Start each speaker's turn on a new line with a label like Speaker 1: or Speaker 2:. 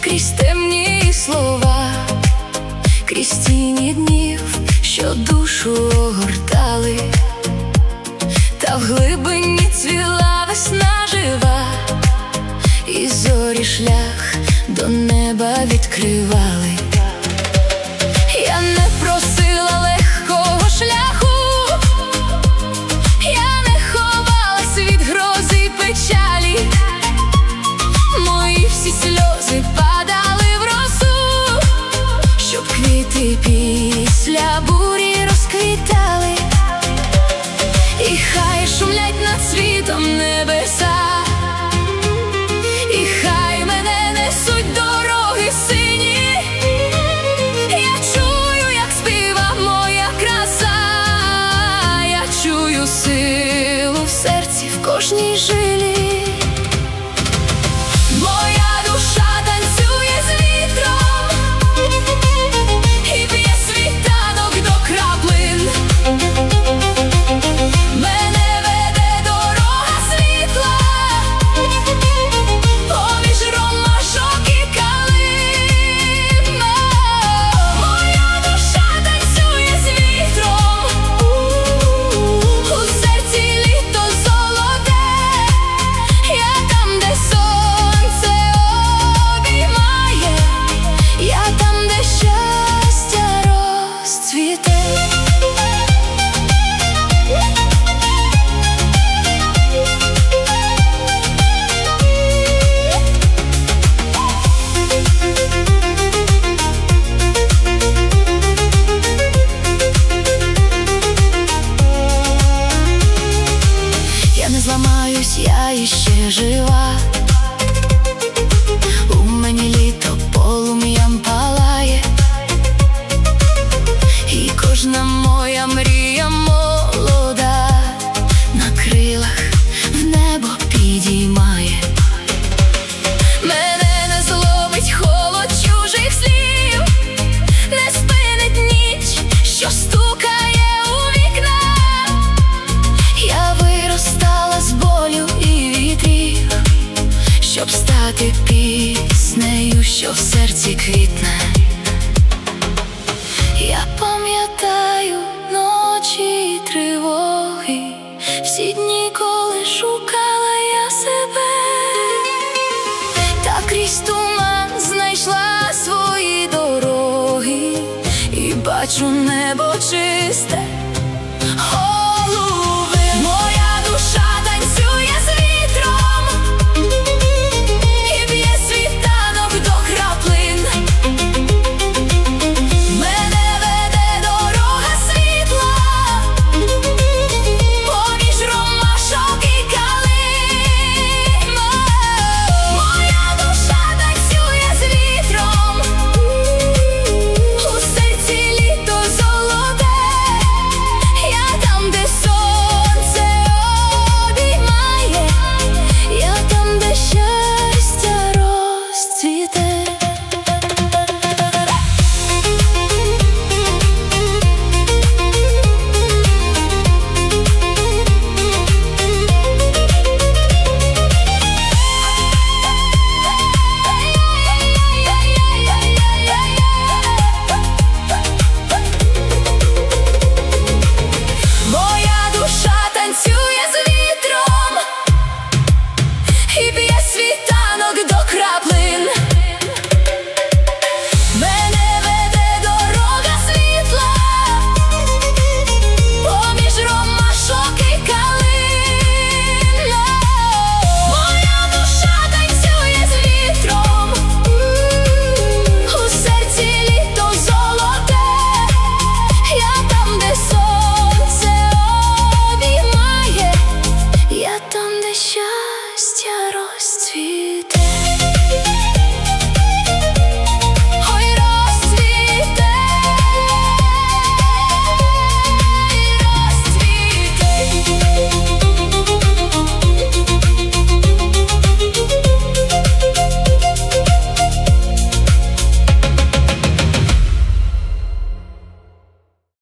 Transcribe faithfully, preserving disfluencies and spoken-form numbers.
Speaker 1: крізь темні слова, крізь тіні днів, що душу огортали, та в глибині цвіла весна жива, і зорі шлях до неба відкривали. Я не просила легкого шляху, я не ховалась від грози й печалі, мої всі сльози падали в росу, щоб квіти після бурі розквітали. І хай шумлять над світом небеса, і хай мене несуть дороги сині, я чую, як співа моя краса, я чую силу в серці, в кожній жилі. Моя душа танцює з вітром і б'є світанок до краплин. Мене веде дорога світла поміж ромашок і калин. Моя душа танцює з вітром, у серці літо золоте, я там, де сонце обіймає, я там, де щастя розцвіте. Я не зламаюсь, я іще жива, у мені літо полум'ям палає, і кожна моя мрія молода на крилах в небо підіймає. Мене не зломить холод чужих слів, не спинить ніч, що стукає у вікна. Я виростала з болю і вітрів, щоб стати піснею, що в серці квітне. Я пам'ятаю ночі і тривоги, всі дні, коли шукала я себе, та крізь туман знайшла свої дороги, і бачу небо чисте,